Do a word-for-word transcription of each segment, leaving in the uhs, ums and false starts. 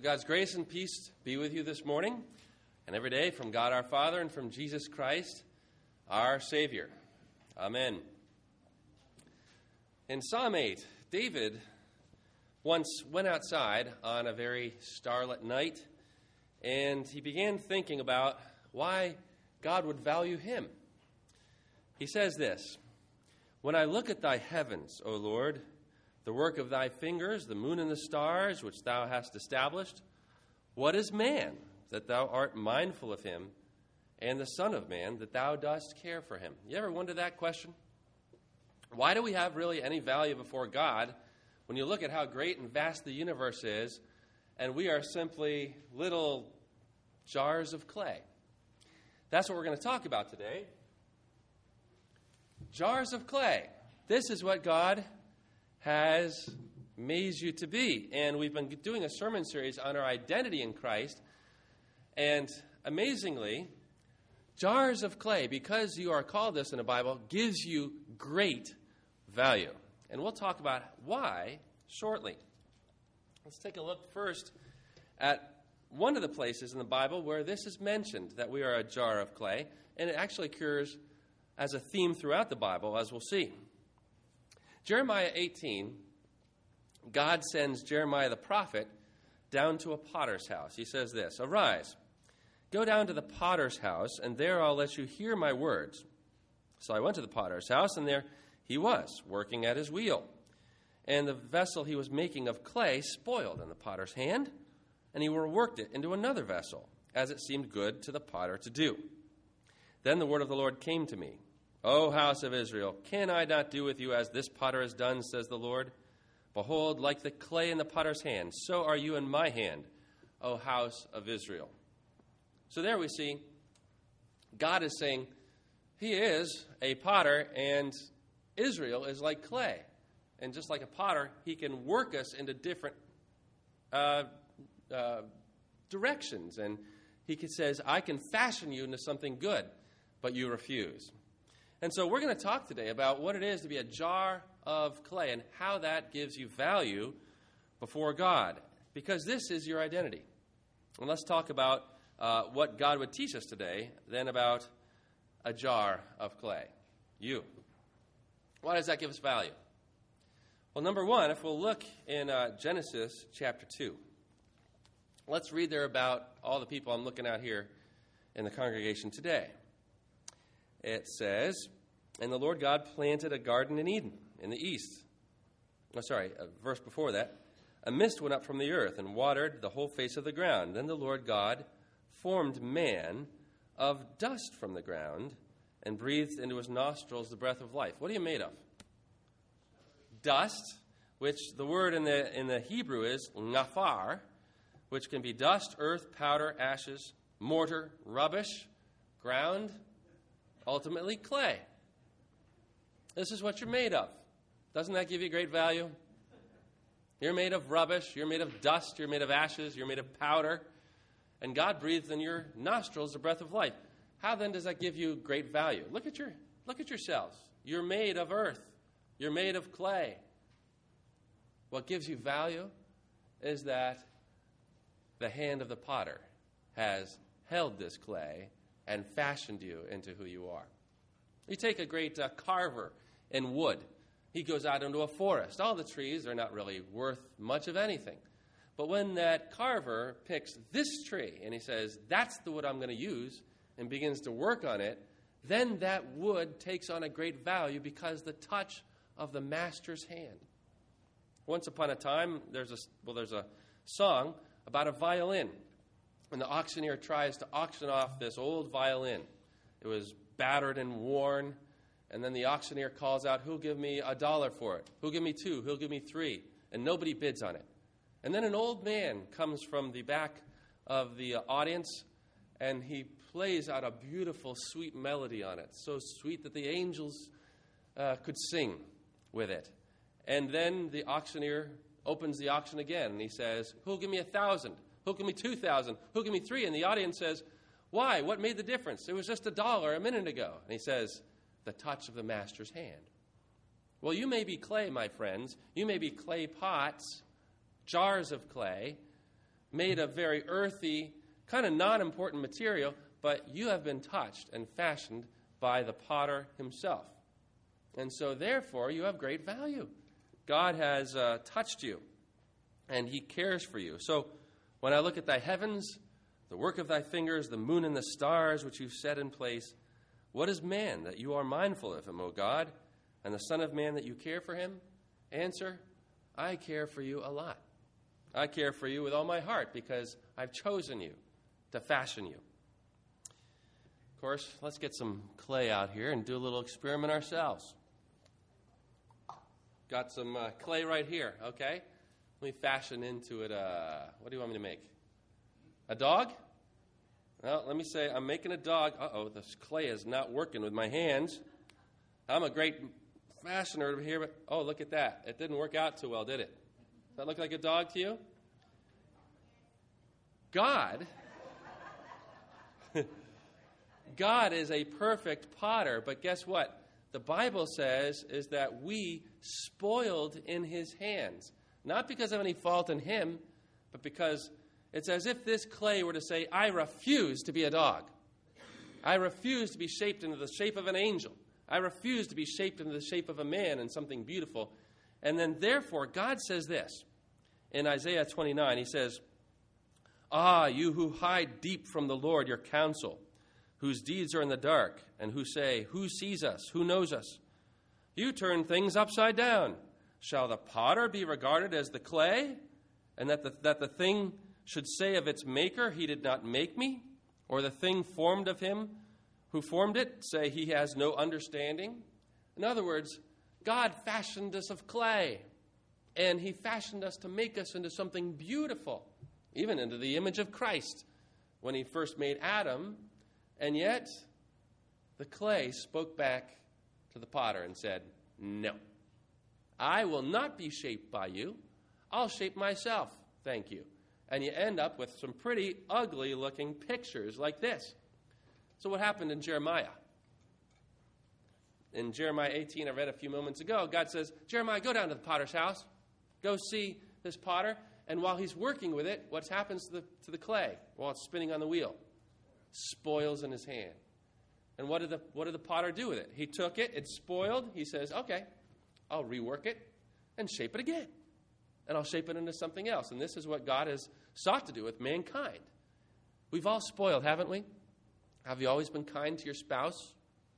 God's grace and peace be with you this morning and every day from God our Father and from Jesus Christ, our Savior. Amen. In Psalm eight, David once went outside on a very starlit night, and he began thinking about why God would value him. He says this, "When I look at thy heavens, O Lord, the work of thy fingers, the moon and the stars, which thou hast established, what is man, that thou art mindful of him, and the son of man, that thou dost care for him?" You ever wonder that question? Why do we have really any value before God when you look at how great and vast the universe is, and we are simply little jars of clay? That's what we're going to talk about today. Jars of clay. This is what God has made you to be. And we've been doing a sermon series on our identity in Christ. And amazingly, jars of clay, because you are called this in the Bible, gives you great value. And we'll talk about why shortly. Let's take a look first at one of the places in the Bible where this is mentioned, that we are a jar of clay. And it actually occurs as a theme throughout the Bible, as we'll see. Jeremiah eighteen, God sends Jeremiah the prophet down to a potter's house. He says this, "Arise, go down to the potter's house, and there I'll let you hear my words." So I went to the potter's house, and there he was, working at his wheel. And the vessel he was making of clay spoiled in the potter's hand, and he worked it into another vessel, as it seemed good to the potter to do. Then the word of the Lord came to me. "O house of Israel, can I not do with you as this potter has done, says the Lord? Behold, like the clay in the potter's hand, so are you in my hand, O house of Israel." So there we see God is saying he is a potter and Israel is like clay. And just like a potter, he can work us into different uh, uh, directions. And he says, I can fashion you into something good, but you refuse. And so we're going to talk today about what it is to be a jar of clay and how that gives you value before God, because this is your identity. And let's talk about uh, what God would teach us today, then about a jar of clay. You. Why does that give us value? Well, number one, if we'll look in uh, Genesis chapter two, let's read there about all the people I'm looking at here in the congregation today. It says, "And the Lord God planted a garden in Eden, in the east." Oh, sorry, a verse before that. "A mist went up from the earth and watered the whole face of the ground. Then the Lord God formed man of dust from the ground and breathed into his nostrils the breath of life." What are you made of? Dust, which the word in the in the Hebrew is ngafar, which can be dust, earth, powder, ashes, mortar, rubbish, ground, ultimately clay. This is what you're made of. Doesn't that give you great value? You're made of rubbish, you're made of dust, you're made of ashes, you're made of powder, and God breathed in your nostrils the breath of life. How then does that give you great value? Look at your look at yourselves. You're made of earth. You're made of clay. What gives you value is that the hand of the potter has held this clay and fashioned you into who you are. You take a great uh, carver in wood. He goes out into a forest. All the trees are not really worth much of anything. But when that carver picks this tree and he says, that's the wood I'm going to use, and begins to work on it, then that wood takes on a great value because the touch of the master's hand. Once upon a time, there's a, well, there's a song about a violin. And the auctioneer tries to auction off this old violin. It was battered and worn. And then the auctioneer calls out, "Who'll give me a dollar for it? Who'll give me two? Who'll give me three?" And nobody bids on it. And then an old man comes from the back of the audience, and he plays out a beautiful, sweet melody on it. So sweet that the angels uh, could sing with it. And then the auctioneer opens the auction again, and he says, "Who'll give me a thousand? Who'll give me two thousand? Who'll give me three?" And the audience says, "Why? What made the difference? It was just a dollar a minute ago." And he says, "The touch of the master's hand." Well, you may be clay, my friends. You may be clay pots, jars of clay, made of very earthy, kind of non-important material, but you have been touched and fashioned by the potter himself. And so, therefore, you have great value. God has uh, touched you, and he cares for you. So, when I look at thy heavens, the work of thy fingers, the moon and the stars which you've set in place, what is man that you are mindful of him, O God, and the Son of Man that you care for him? Answer, I care for you a lot. I care for you with all my heart because I've chosen you to fashion you. Of course, let's get some clay out here and do a little experiment ourselves. Got some uh, clay right here, okay? Let me fashion into it, uh, what do you want me to make? A dog? Well, let me say I'm making a dog. Uh-oh, this clay is not working with my hands. I'm a great fashioner over here, but oh, look at that. It didn't work out too well, did it? Does that look like a dog to you? God, God is a perfect potter, but guess what? The Bible says is that we spoiled in his hands. Not because of any fault in him, but because it's as if this clay were to say, I refuse to be a dog. I refuse to be shaped into the shape of an angel. I refuse to be shaped into the shape of a man and something beautiful. And then, therefore, God says this. In Isaiah twenty-nine, he says, Ah, you who hide deep from the Lord your counsel, whose deeds are in the dark, and who say, Who sees us? Who knows us? You turn things upside down. Shall the potter be regarded as the clay, and that the, that the thing should say of its maker, He did not make me? Or the thing formed of him who formed it, say he has no understanding? In other words, God fashioned us of clay, and he fashioned us to make us into something beautiful, even into the image of Christ when he first made Adam. And yet, the clay spoke back to the potter and said, No, I will not be shaped by you. I'll shape myself, thank you. And you end up with some pretty ugly-looking pictures like this. So what happened in Jeremiah? In Jeremiah eighteen, I read a few moments ago, God says, Jeremiah, go down to the potter's house. Go see this potter. And while he's working with it, what happens to the, to the clay while it's spinning on the wheel? Spoils in his hand. And what did the what did the potter do with it? He took it, it spoiled. He says, okay, I'll rework it and shape it again. And I'll shape it into something else. And this is what God has sought to do with mankind. We've all spoiled, haven't we? Have you always been kind to your spouse?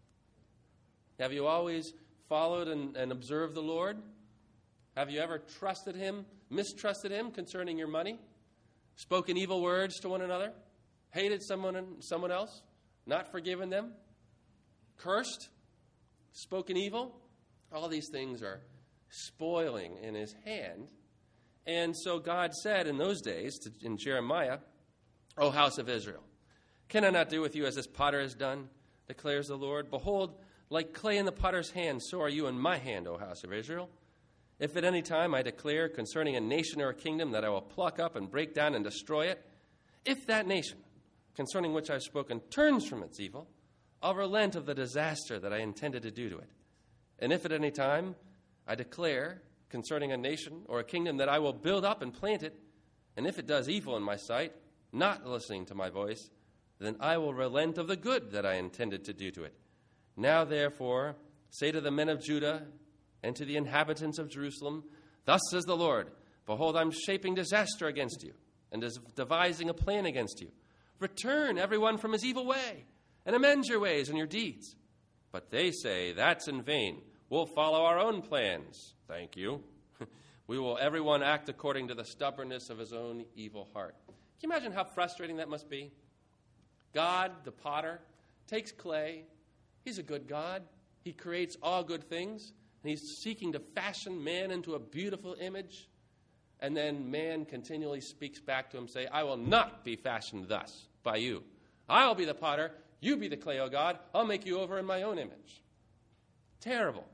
Have you always followed and, and observed the Lord? Have you ever trusted him, mistrusted him concerning your money? Spoken evil words to one another? Hated someone, someone else? Not forgiven them? Cursed? Spoken evil? All these things are spoiling in his hand. And so God said in those days, to, in Jeremiah, O house of Israel, can I not do with you as this potter has done, declares the Lord? Behold, like clay in the potter's hand, so are you in my hand, O house of Israel. If at any time I declare concerning a nation or a kingdom that I will pluck up and break down and destroy it, if that nation, concerning which I have spoken, turns from its evil, I'll relent of the disaster that I intended to do to it. And if at any time I declare concerning a nation or a kingdom that I will build up and plant it, and if it does evil in my sight, not listening to my voice, then I will relent of the good that I intended to do to it. Now, therefore, say to the men of Judah and to the inhabitants of Jerusalem, Thus says the Lord, Behold, I'm shaping disaster against you, and devising a plan against you. Return everyone from his evil way, and amend your ways and your deeds. But they say, That's in vain. We'll follow our own plans. Thank you. We will everyone act according to the stubbornness of his own evil heart. Can you imagine how frustrating that must be? God, the potter, takes clay. He's a good God. He creates all good things. And he's seeking to fashion man into a beautiful image. And then man continually speaks back to him, say, I will not be fashioned thus by you. I'll be the potter. You be the clay, O God. I'll make you over in my own image. Terrible.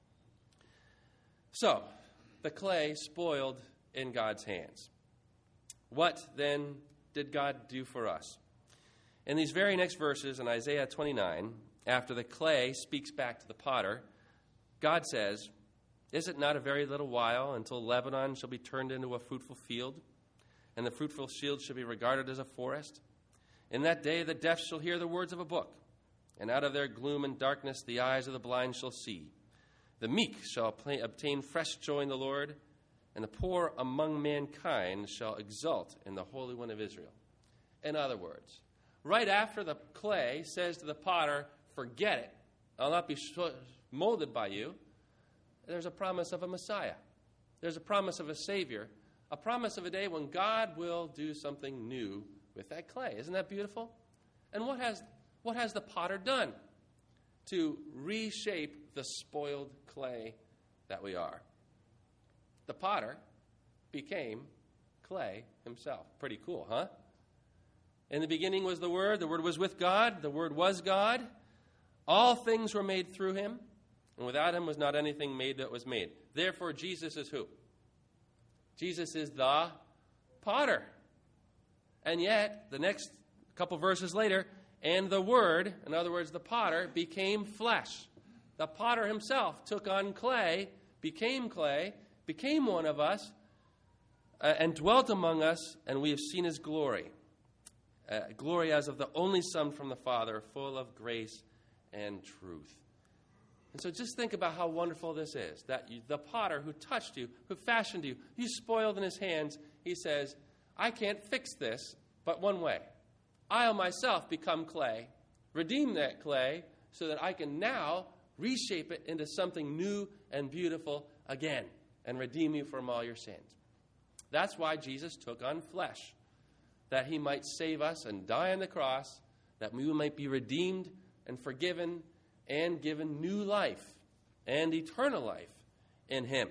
So, the clay spoiled in God's hands. What then did God do for us? In these very next verses in Isaiah twenty-nine, after the clay speaks back to the potter, God says, Is it not a very little while until Lebanon shall be turned into a fruitful field, and the fruitful field shall be regarded as a forest. In that day the deaf shall hear the words of a book, and out of their gloom and darkness the eyes of the blind shall see. The meek shall obtain fresh joy in the Lord, and the poor among mankind shall exult in the Holy One of Israel. In other words, right after the clay says to the potter, forget it, I'll not be molded by you, there's a promise of a Messiah. There's a promise of a Savior, a promise of a day when God will do something new with that clay. Isn't that beautiful? And what has what has the potter done to reshape the spoiled clay that we are? The potter became clay himself. Pretty cool, huh? In the beginning was the Word. The Word was with God. The Word was God. All things were made through him, and without him was not anything made that was made. Therefore, Jesus is who? Jesus is the potter. And yet, the next couple verses later, and the Word, in other words, the potter, became flesh. The potter himself took on clay, became clay, became one of us, uh, and dwelt among us, and we have seen his glory. Uh, glory as of the only Son from the Father, full of grace and truth. And so just think about how wonderful this is, that you, the potter who touched you, who fashioned you, you spoiled in his hands, he says, I can't fix this but one way. I'll myself become clay, redeem that clay, so that I can now reshape it into something new and beautiful again, and redeem you from all your sins. That's why Jesus took on flesh, that he might save us and die on the cross, that we might be redeemed and forgiven and given new life and eternal life in him.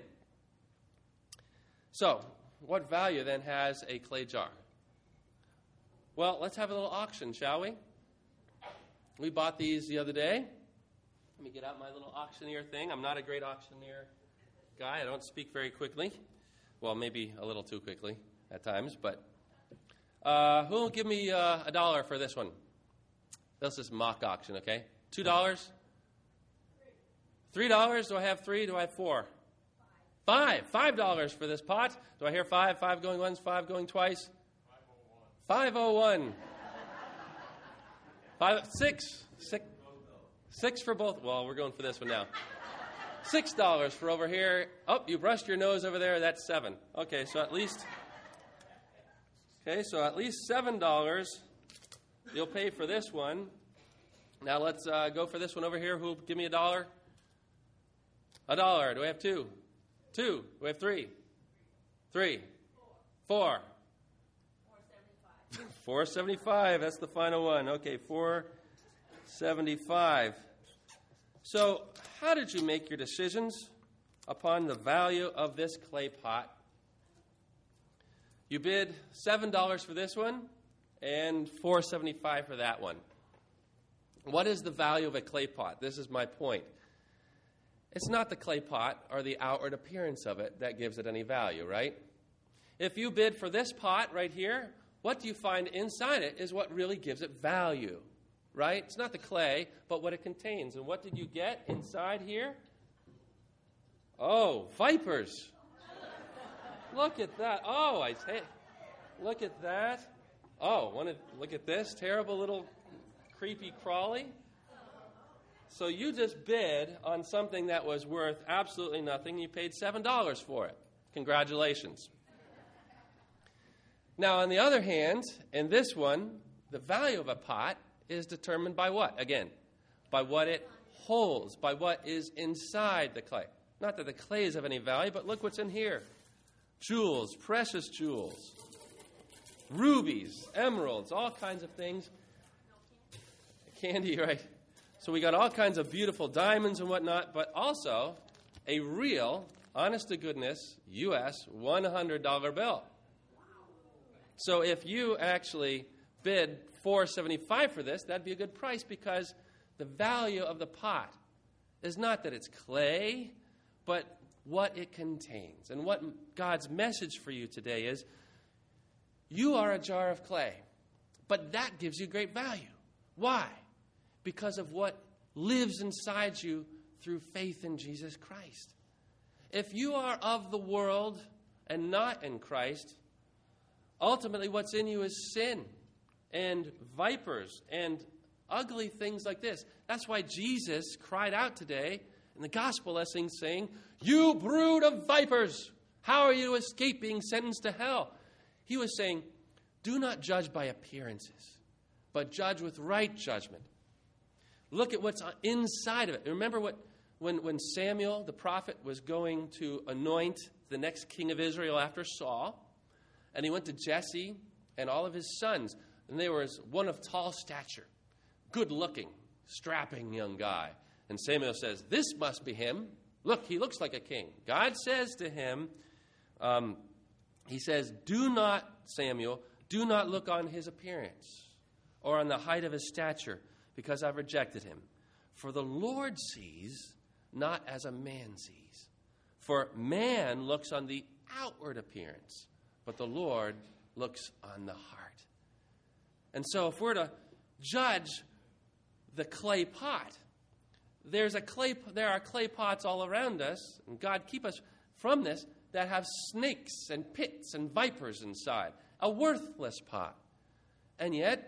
So, what value then has a clay jar? Well, let's have a little auction, shall we? We bought these the other day. Let me get out my little auctioneer thing. I'm not a great auctioneer guy. I don't speak very quickly. Well, maybe a little too quickly at times, but uh, who will give me uh, a dollar for this one? This is mock auction, okay? Two dollars? Three dollars? Do I have three? Do I have four? Five. Five dollars for this pot. Do I hear five? Five going once, five going twice? Five oh one. Five, six. Six. Six for both. Well, we're going for this one now. Six dollars for over here. Oh, you brushed your nose over there. That's seven. Okay, so at least. Okay, so at least seven dollars. You'll pay for this one. Now let's uh, go for this one over here. Who'll give me a dollar? A dollar. Do we have two? Two. Do we have three? Three. Four. Four seventy-five. That's the final one. Okay, four seventy-five. So, how did you make your decisions upon the value of this clay pot? You bid seven dollars for this one and four seventy-five for that one. What is the value of a clay pot? This is my point. It's not the clay pot or the outward appearance of it that gives it any value, right? If you bid for this pot right here, what do you find inside it is what really gives it value, right? It's not the clay, but what it contains. And what did you get inside here? Oh, vipers. Look at that. Oh, I say, look at that. Oh, wanna, look at this terrible little creepy crawly. So you just bid on something that was worth absolutely nothing. You paid seven dollars for it. Congratulations. Now, on the other hand, in this one, the value of a pot is determined by what? Again, by what it holds, by what is inside the clay. Not that the clay is of any value, but look what's in here. Jewels, precious jewels, rubies, emeralds, all kinds of things. Candy, right? So we got all kinds of beautiful diamonds and whatnot, but also a real, honest-to-goodness, U S one hundred dollar bill. So if you actually bid four seventy-five for this, that'd be a good price because the value of the pot is not that it's clay, but what it contains. And what God's message for you today is, you are a jar of clay, but that gives you great value. Why? Because of what lives inside you through faith in Jesus Christ. If you are of the world and not in Christ, Ultimately, what's in you is sin and vipers and ugly things like this. That's why Jesus cried out today in the gospel lesson saying, "You brood of vipers, how are you escaping sentence to hell?" He was saying, do not judge by appearances, but judge with right judgment. Look at what's inside of it. Remember what when, when Samuel, the prophet, was going to anoint the next king of Israel after Saul, and he went to Jesse and all of his sons, and there was one of tall stature, good-looking, strapping young guy. And Samuel says, this must be him. Look, he looks like a king. God says to him, um, he says, do not, Samuel, do not look on his appearance or on the height of his stature, because I've rejected him. For the Lord sees not as a man sees. For man looks on the outward appearance, but the Lord looks on the heart. And so if we're to judge the clay pot, there's a clay, there are clay pots all around us, and God keep us from this, that have snakes and pits and vipers inside. A worthless pot. And yet,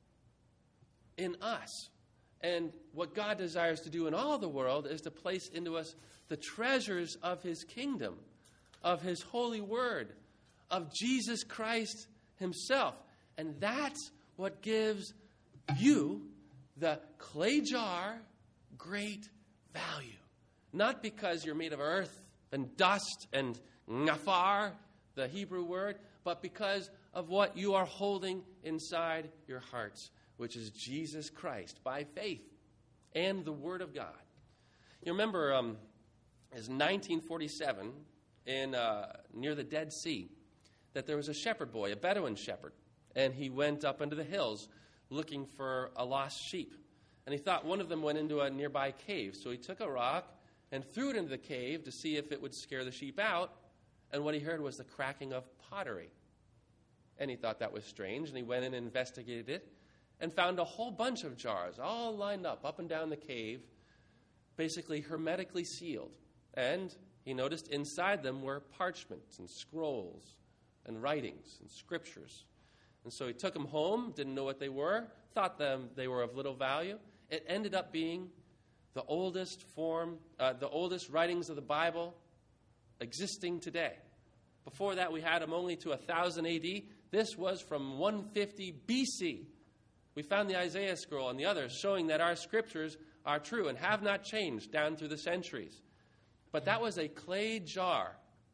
in us, and what God desires to do in all the world is to place into us the treasures of his kingdom, of his holy word, of Jesus Christ himself. And that's what gives you, the clay jar, great value. Not because you're made of earth and dust and ngafar, the Hebrew word, but because of what you are holding inside your hearts, which is Jesus Christ, by faith and the Word of God. You remember um, it was nineteen forty-seven in uh, near the Dead Sea that there was a shepherd boy, a Bedouin shepherd, and he went up into the hills looking for a lost sheep. And he thought one of them went into a nearby cave, so he took a rock and threw it into the cave to see if it would scare the sheep out, and what he heard was the cracking of pottery. And he thought that was strange, and he went in and investigated it, and found a whole bunch of jars, all lined up, up and down the cave, basically hermetically sealed. And he noticed inside them were parchments and scrolls and writings and scriptures. And so he took them home, didn't know what they were, thought them they were of little value. It ended up being the oldest form, uh, the oldest writings of the Bible existing today. Before that, we had them only to one thousand A D. This was from one fifty B C. We found the Isaiah scroll and the others showing that our scriptures are true and have not changed down through the centuries. But that was a clay jar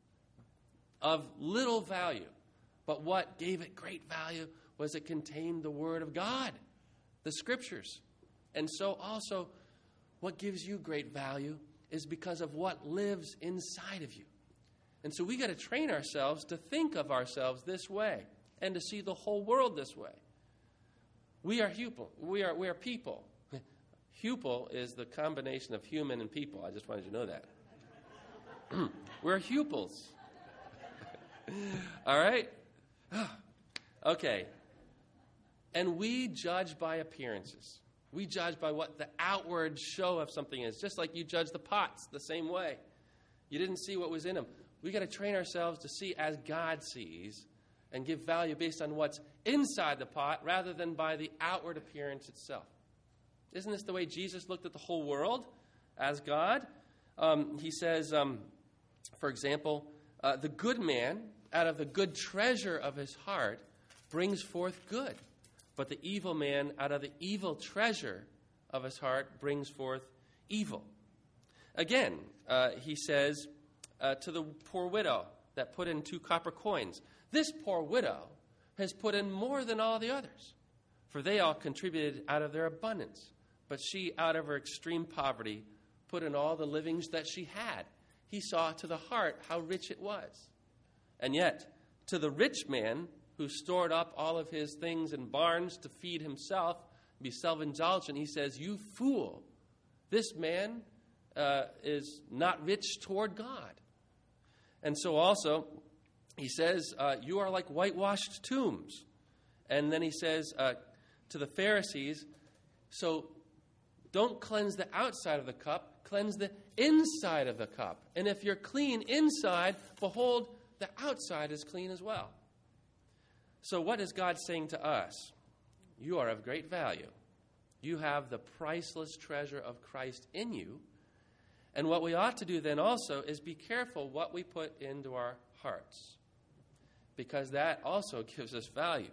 of little value. But what gave it great value was it contained the Word of God, the Scriptures. And so also, what gives you great value is because of what lives inside of you. And so we got to train ourselves to think of ourselves this way and to see the whole world this way. We are hupel. We are we are people. Hupel is the combination of human and people. I just wanted you to know that. We're hupels. All right? Okay. And we judge by appearances. We judge by what the outward show of something is, just like you judge the pots the same way. You didn't see what was in them. We got to train ourselves to see as God sees and give value based on what's inside the pot rather than by the outward appearance itself. Isn't this the way Jesus looked at the whole world as God? Um, he says, um, for example, uh, the good man out of the good treasure of his heart brings forth good, but the evil man out of the evil treasure of his heart brings forth evil. Again, uh, he says uh, to the poor widow that put in two copper coins, this poor widow has put in more than all the others, for they all contributed out of their abundance. But she, out of her extreme poverty, put in all the livings that she had. He saw to the heart how rich it was. And yet, to the rich man who stored up all of his things in barns to feed himself, be self-indulgent, he says, you fool, this man uh, is not rich toward God. And so also, he says, uh, you are like whitewashed tombs. And then he says uh, to the Pharisees, so don't cleanse the outside of the cup, cleanse the inside of the cup. And if you're clean inside, behold, the outside is clean as well. So what is God saying to us? You are of great value. You have the priceless treasure of Christ in you. And what we ought to do then also is be careful what we put into our hearts, because that also gives us value.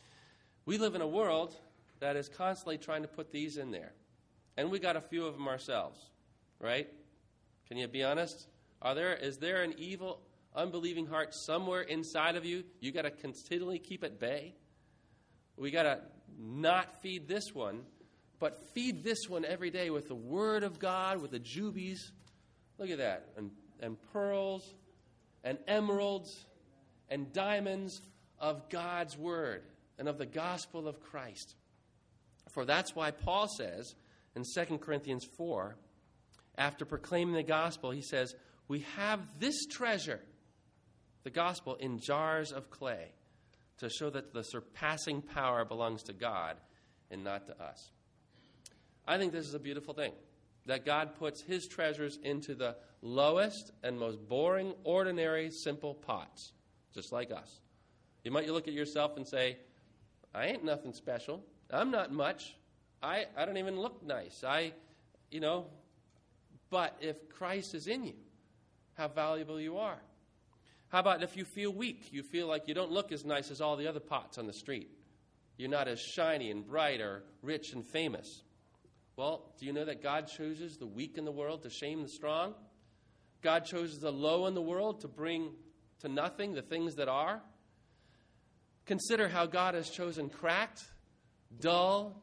We live in a world that is constantly trying to put these in there. And we got a few of them ourselves, right? Can you be honest? Are there, is there an evil, unbelieving heart somewhere inside of you? You got to continually keep at bay. We got to not feed this one, but feed this one every day with the Word of God, with the jubies. Look at that. And, and pearls and emeralds and diamonds of God's Word and of the gospel of Christ. For that's why Paul says in Second Corinthians four, after proclaiming the gospel, he says, we have this treasure, the gospel, in jars of clay, to show that the surpassing power belongs to God and not to us. I think this is a beautiful thing, that God puts his treasures into the lowest and most boring, ordinary, simple pots, just like us. You might look at yourself and say, I ain't nothing special. I'm not much. I, I don't even look nice. I, you know, but if Christ is in you, how valuable you are. How about if you feel weak? You feel like you don't look as nice as all the other pots on the street. You're not as shiny and bright or rich and famous. Well, do you know that God chooses the weak in the world to shame the strong? God chooses the low in the world to bring to nothing the things that are. Consider how God has chosen cracked, dull,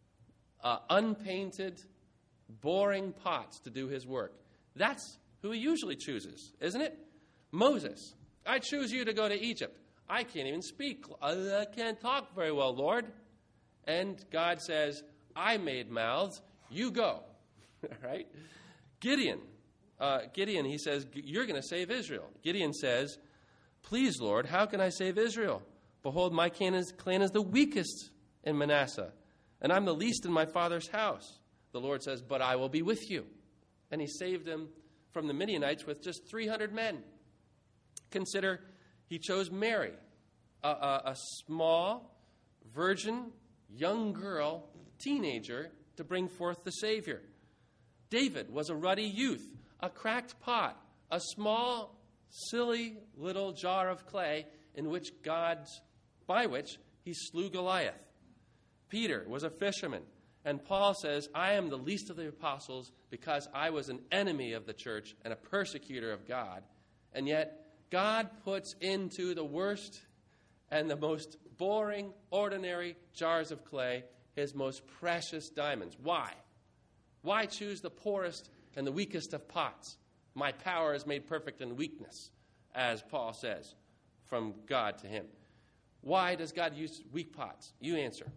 uh, unpainted, boring pots to do his work. That's who he usually chooses, isn't it? Moses, I choose you to go to Egypt. I can't even speak. I can't talk very well, Lord. And God says, I made mouths. You go. Right? Gideon. Uh, Gideon, he says, you're going to save Israel. Gideon says, please, Lord, how can I save Israel? Behold, my clan is, clan is the weakest in Manasseh, and I'm the least in my father's house. The Lord says, but I will be with you. And he saved them from the Midianites with just three hundred men. Consider, he chose Mary, a, a, a small, virgin, young girl, teenager, to bring forth the Savior. David was a ruddy youth, a cracked pot, a small, silly little jar of clay in which God's, by which he slew Goliath. Peter was a fisherman, and Paul says, I am the least of the apostles because I was an enemy of the church and a persecutor of God. And yet, God puts into the worst and the most boring, ordinary jars of clay his most precious diamonds. Why? Why choose the poorest and the weakest of pots? My power is made perfect in weakness, as Paul says, from God to him. Why does God use weak pots? You answer.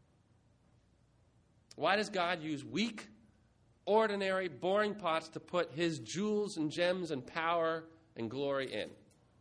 Why does God use weak, ordinary, boring pots to put his jewels and gems and power and glory in?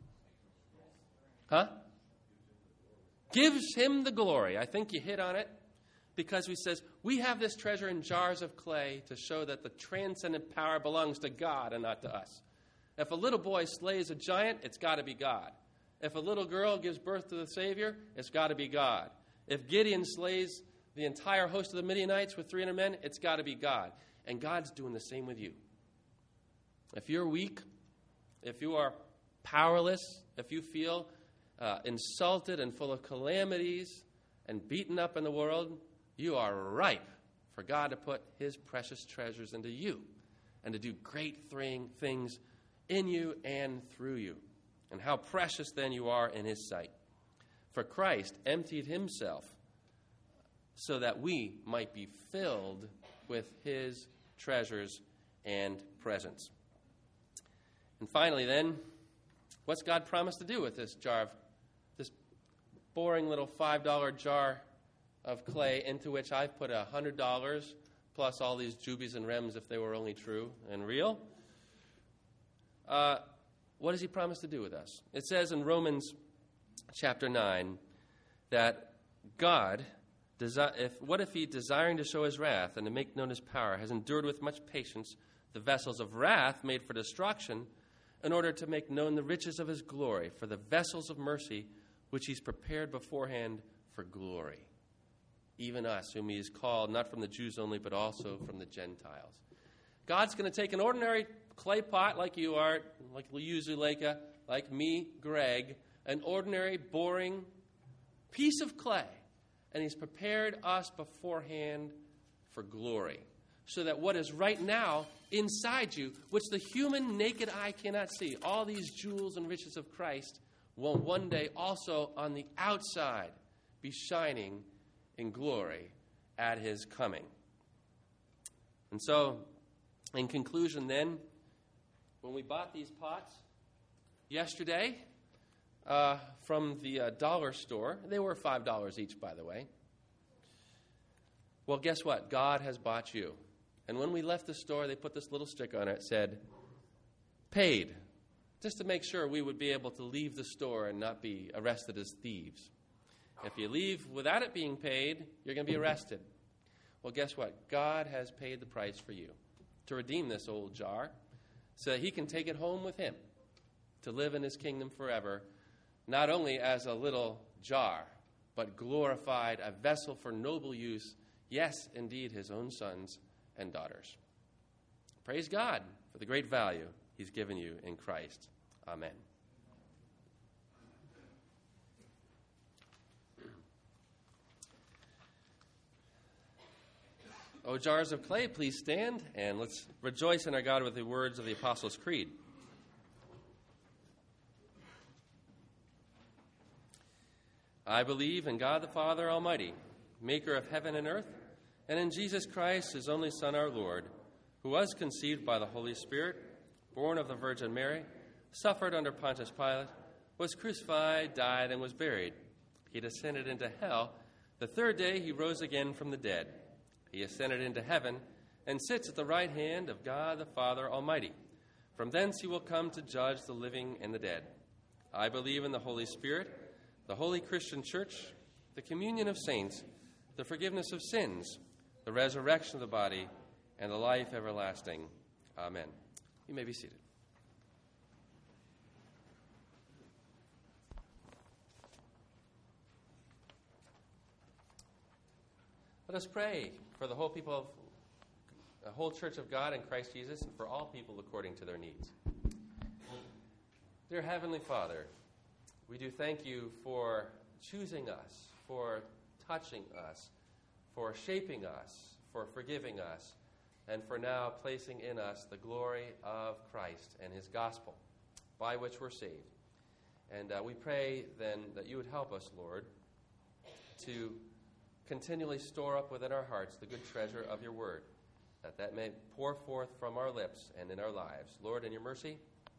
Huh? Gives him the glory. I think you hit on it. Because he says, we have this treasure in jars of clay to show that the transcendent power belongs to God and not to us. If a little boy slays a giant, it's got to be God. If a little girl gives birth to the Savior, it's got to be God. If Gideon slays the entire host of the Midianites with three hundred men, it's got to be God. And God's doing the same with you. If you're weak, if you are powerless, if you feel uh, insulted and full of calamities and beaten up in the world, you are ripe for God to put his precious treasures into you and to do great things in you and through you. And how precious then you are in his sight. For Christ emptied himself so that we might be filled with his treasures and presence. And finally then, what's God promised to do with this jar of, this boring little five dollar jar of clay into which I've put one hundred dollars plus all these jubies and rems if they were only true and real? Uh, what does he promise to do with us? It says in Romans chapter nine that God, desi- if what if he, desiring to show his wrath and to make known his power, has endured with much patience the vessels of wrath made for destruction, in order to make known the riches of his glory, for the vessels of mercy, which he's prepared beforehand for glory. Even us, whom he has called, not from the Jews only, but also from the Gentiles. God's going to take an ordinary clay pot like you are, like you, Zuleika, like me, Greg, an ordinary, boring piece of clay, and he's prepared us beforehand for glory, so that what is right now inside you, which the human naked eye cannot see, all these jewels and riches of Christ, will one day also on the outside be shining in glory at his coming. And so, in conclusion then, when we bought these pots yesterday uh, from the uh, dollar store, they were five dollars each, by the way. Well, guess what? God has bought you. And when we left the store, they put this little sticker on it that said, paid, just to make sure we would be able to leave the store and not be arrested as thieves. If you leave without it being paid, you're going to be arrested. Well, guess what? God has paid the price for you to redeem this old jar so that he can take it home with him to live in his kingdom forever, not only as a little jar, but glorified, a vessel for noble use, yes, indeed, his own sons and daughters. Praise God for the great value he's given you in Christ. Amen. O jars of clay, please stand, and let's rejoice in our God with the words of the Apostles' Creed. I believe in God the Father Almighty, maker of heaven and earth, and in Jesus Christ, his only Son, our Lord, who was conceived by the Holy Spirit, born of the Virgin Mary, suffered under Pontius Pilate, was crucified, died, and was buried. He descended into hell. The third day he rose again from the dead. He ascended into heaven and sits at the right hand of God the Father Almighty. From thence he will come to judge the living and the dead. I believe in the Holy Spirit, the holy Christian church, the communion of saints, the forgiveness of sins, the resurrection of the body, and the life everlasting. Amen. You may be seated. Let us pray for the whole people of the whole church of God in Christ Jesus, and for all people according to their needs. Dear Heavenly Father, we do thank you for choosing us, for touching us, for shaping us, for forgiving us, and for now placing in us the glory of Christ and his gospel, by which we're saved. And uh, we pray then that you would help us, Lord, to continually store up within our hearts the good treasure of your word, that that may pour forth from our lips and in our lives. Lord, in your mercy,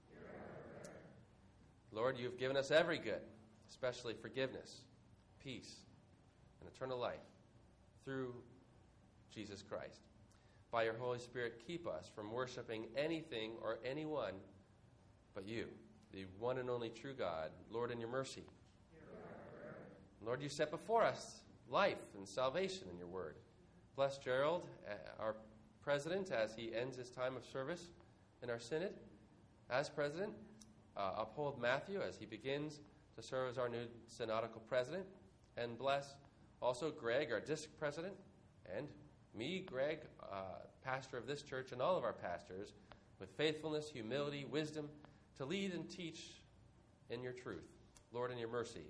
Lord, you've given us every good, especially forgiveness, peace, and eternal life through Jesus Christ. By your Holy Spirit, keep us from worshiping anything or anyone but you, the one and only true God. Lord, in your mercy. Lord, you set before us life and salvation in your word. Bless Gerald, our president, as he ends his time of service in our synod as president. Uh, uphold Matthew as he begins to serve as our new synodical president. And bless also Greg, our district president, and me, Greg, uh, pastor of this church, and all of our pastors, with faithfulness, humility, wisdom, to lead and teach in your truth. Lord, in your mercy.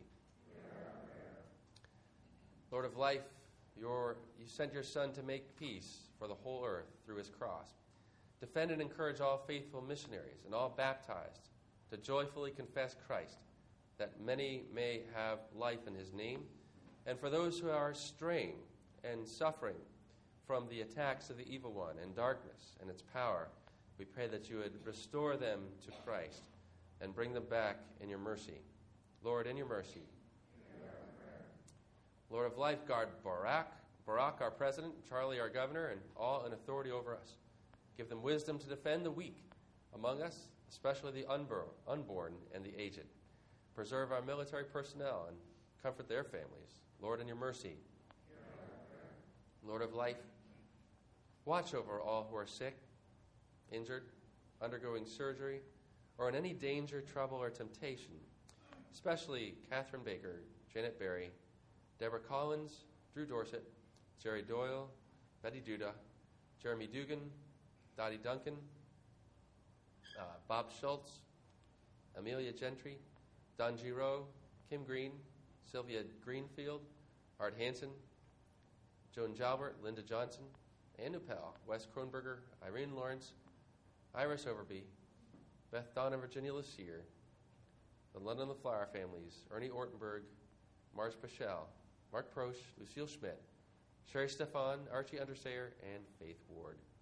Lord of life, your, you sent your Son to make peace for the whole earth through his cross. Defend and encourage all faithful missionaries and all baptized to joyfully confess Christ, that many may have life in his name. And for those who are straying and suffering from the attacks of the evil one and darkness and its power, we pray that you would restore them to Christ and bring them back in your mercy. Lord, in your mercy. Lord of life, guard Barack, Barack, our president, Charlie, our governor, and all in authority over us. Give them wisdom to defend the weak among us, especially the unborn and the aged. Preserve our military personnel and comfort their families. Lord, in your mercy. Lord of life, watch over all who are sick, injured, undergoing surgery, or in any danger, trouble, or temptation. especially Catherine Baker, Janet Berry, Deborah Collins, Drew Dorset, Jerry Doyle, Betty Duda, Jeremy Dugan, Dottie Duncan, uh, Bob Schultz, Amelia Gentry, Don Giro, Kim Green, Sylvia Greenfield, Art Hansen, Joan Jalbert, Linda Johnson, Ann Nupel, Wes Kronberger, Irene Lawrence, Iris Overby, Beth Donna, Virginia Lassier, the London the Flower families, Ernie Ortenberg, Marge Pichelle, Mark Prosch, Lucille Schmidt, Sherry Stefan, Archie Undersayer, and Faith Ward.